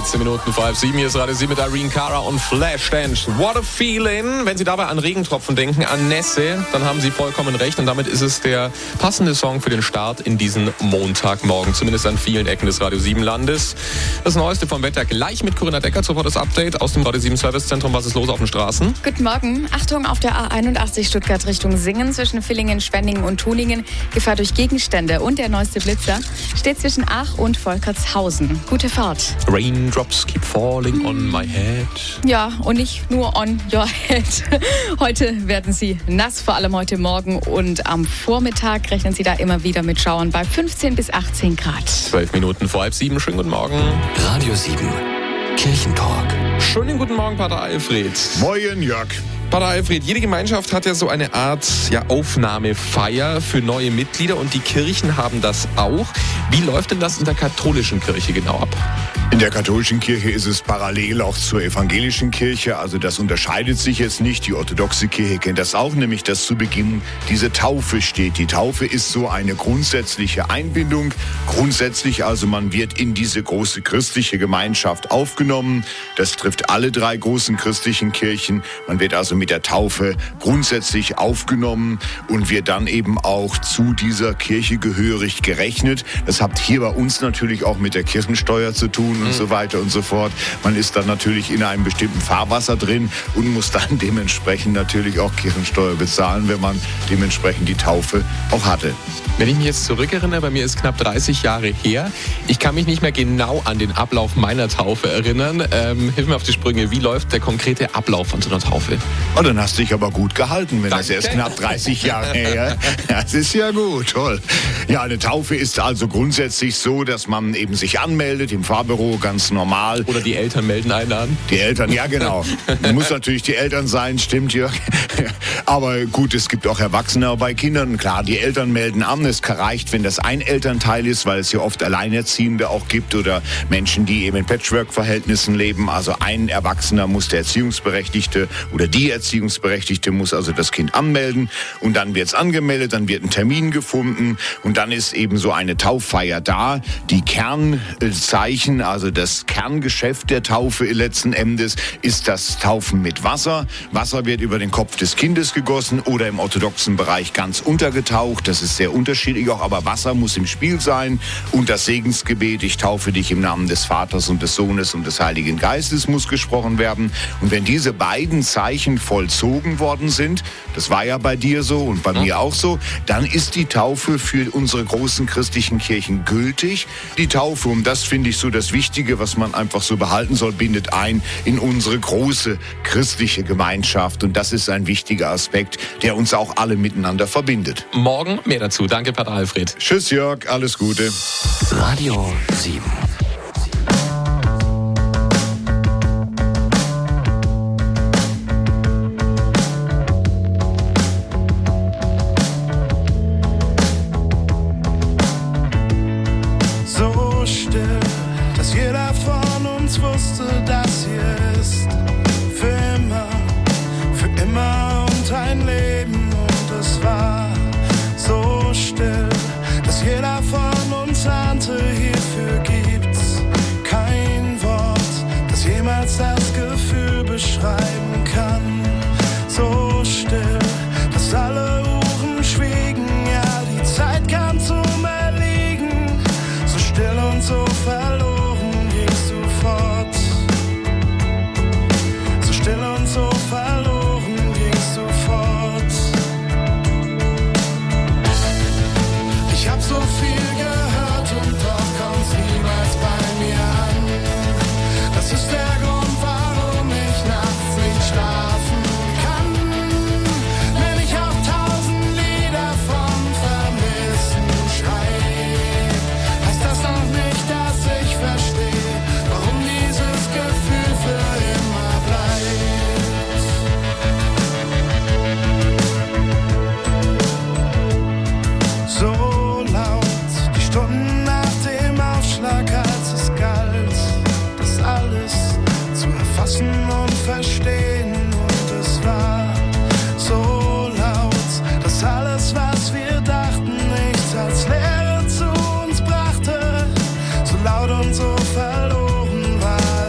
13 Minuten vor 6:30. Hier ist Radio 7 mit Irene Cara und Flashdance. What a feeling! Wenn Sie dabei an Regentropfen denken, an Nässe, dann haben Sie vollkommen recht. Und damit ist es der passende Song für den Start in diesen Montagmorgen. Zumindest an vielen Ecken des Radio 7 Landes. Das Neueste vom Wetter gleich mit Corinna Decker. Sofort das Update aus dem Radio 7 Servicezentrum. Was ist los auf den Straßen? Guten Morgen. Achtung auf der A81 Stuttgart Richtung Singen zwischen Villingen, Schwenningen und Tuningen. Gefahr durch Gegenstände und der neueste Blitzer steht zwischen Aach und Volkertshausen. Gute Fahrt. Raindrops keep falling on my head. Ja, und nicht nur on your head. Heute werden Sie nass, vor allem heute Morgen. Und am Vormittag rechnen Sie da immer wieder mit Schauern bei 15 bis 18 Grad. 12 Minuten vor 6:30. Schönen guten Morgen. Radio 7 Kirchentalk. Schönen guten Morgen, Pater Alfred. Moin, Jörg. Pater Alfred, jede Gemeinschaft hat ja so eine Art Aufnahmefeier für neue Mitglieder und die Kirchen haben das auch. Wie läuft denn das in der katholischen Kirche genau ab? In der katholischen Kirche ist es parallel auch zur evangelischen Kirche, also das unterscheidet sich jetzt nicht. Die orthodoxe Kirche kennt das auch, nämlich dass zu Beginn diese Taufe steht. Die Taufe ist so eine grundsätzliche Einbindung. Grundsätzlich also, man wird in diese große christliche Gemeinschaft aufgenommen. Das trifft alle drei großen christlichen Kirchen. Man wird also mit der Taufe grundsätzlich aufgenommen und wird dann eben auch zu dieser Kirche gehörig gerechnet. Das hat hier bei uns natürlich auch mit der Kirchensteuer zu tun und so weiter und so fort. Man ist dann natürlich in einem bestimmten Fahrwasser drin und muss dann dementsprechend natürlich auch Kirchensteuer bezahlen, wenn man dementsprechend die Taufe auch hatte. Wenn ich mich jetzt zurückerinnere, bei mir ist knapp 30 Jahre her. Ich kann mich nicht mehr genau an den Ablauf meiner Taufe erinnern. Hilf mir auf die Sprünge. Wie läuft der konkrete Ablauf von so einer Taufe? Oh, dann hast du dich aber gut gehalten, wenn Danke. das erst knapp 30 Jahre her. Das ist ja gut, toll. Ja, eine Taufe ist also grundsätzlich so, dass man eben sich anmeldet im Pfarrbüro, ganz normal. Oder die Eltern melden einen an? Die Eltern, ja genau. Muss natürlich die Eltern sein, stimmt, Jörg. Aber gut, es gibt auch Erwachsene, aber bei Kindern, klar, die Eltern melden an. Es reicht, wenn das ein Elternteil ist, weil es ja oft Alleinerziehende auch gibt oder Menschen, die eben in Patchwork-Verhältnissen leben. Also ein Erwachsener muss der Erziehungsberechtigte oder die Erziehungsberechtigte muss also das Kind anmelden und dann wird es angemeldet, dann wird ein Termin gefunden und dann ist eben so eine Tauffeier da. Die Kernzeichen, also das Kerngeschäft der Taufe letzten Endes ist das Taufen mit Wasser. Wasser wird über den Kopf des Kindes gegossen oder im orthodoxen Bereich ganz untergetaucht. Das ist sehr unterschiedlich auch, aber Wasser muss im Spiel sein und das Segensgebet, ich taufe dich im Namen des Vaters und des Sohnes und des Heiligen Geistes, muss gesprochen werden. Und wenn diese beiden Zeichen vollzogen worden sind, das war ja bei dir so und bei mir auch so, dann ist die Taufe für unsere großen christlichen Kirchen gültig. Die Taufe, und das finde ich so das Wichtige, was man einfach so behalten soll, bindet ein in unsere große christliche Gemeinschaft und das ist ein wichtiger Aspekt, der uns auch alle miteinander verbindet. Morgen mehr dazu. Danke, Pater Alfred. Tschüss, Jörg, alles Gute. Radio 7. So still, dass jeder von uns wusste, dass hier ist für immer und ein Leben und es war so still, dass jeder von uns ahnte, hierfür gibt's kein Wort, das jemals das Gefühl beschreiben kann. So still, dass alle Uhren schwiegen, ja, die Zeit kam zum Erliegen. So still und so verloren gingst du fort. So still und so verloren gingst du fort. Ich hab so viel gehört und doch kommt's niemals bei mir an. Das ist der Grund, warum ich nachts nicht schlafen kann. Wenn ich auch 1000 Lieder vom Vermissen schreib, heißt das noch nicht, dass ich verstehe, warum dieses Gefühl für immer bleibt. So laut, die Stunden nach dem Aufschlag, als es galt, das alles zu erfassen und verstehen. Und es war so laut, dass alles, was wir dachten, nichts als Leere zu uns brachte. So laut und so verloren war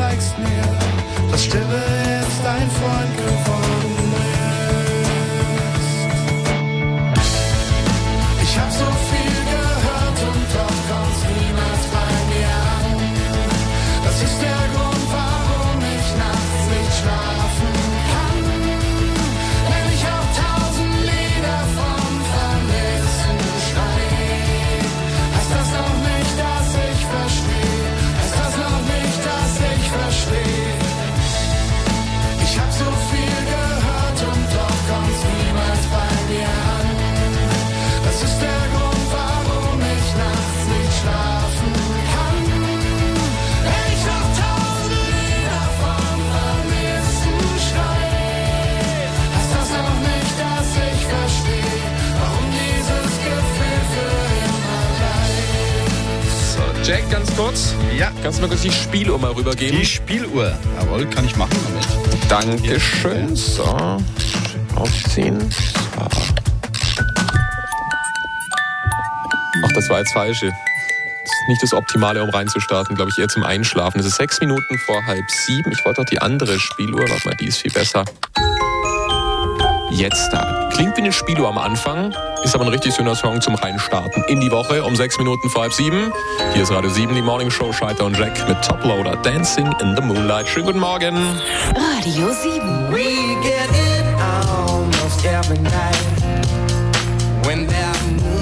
zeigst mir, dass Stille jetzt dein Freund geworden ist. Ich hab so viel gehört und doch kommt's niemals bei mir an. Das ist der Grund, warum ich nachts nicht schlafen kann. Wenn ich auch 1000 Lieder vom Vermissen schreie, heißt das noch nicht, dass ich verstehe. Heißt das noch nicht, dass ich verstehe. Ich hab so viel gehört und doch kommt's niemals bei mir an. Das ist der Grund, warum ich nachts nicht schlafen kann. Wenn ich noch 1000 Lieder vom Vermissen schreie, heißt das noch nicht, dass ich verstehe, warum dieses Gefühl für immer bleibt. So, Jack, ganz kurz. Ja. Kannst du mir kurz die Spieluhr mal rübergeben? Die Spieluhr. Jawohl, kann ich machen damit. Dankeschön. So, aufziehen. So. Ach, das war jetzt falsch. Das ist nicht das Optimale, um reinzustarten, glaube ich, eher zum Einschlafen. Es ist 6 Minuten vor 6:30. Ich wollte doch die andere Spieluhr. Warte mal, die ist viel besser. Jetzt da. Klingt wie eine Spieluhr am Anfang, ist aber ein richtig schöner Song zum Reinstarten in die Woche um 6 Minuten vor 6:30. Hier ist Radio 7, die Morning Show, Scheiter und Jack mit Toploader, Dancing in the Moonlight. Schönen guten Morgen. Radio 7. We get it almost every night when that moon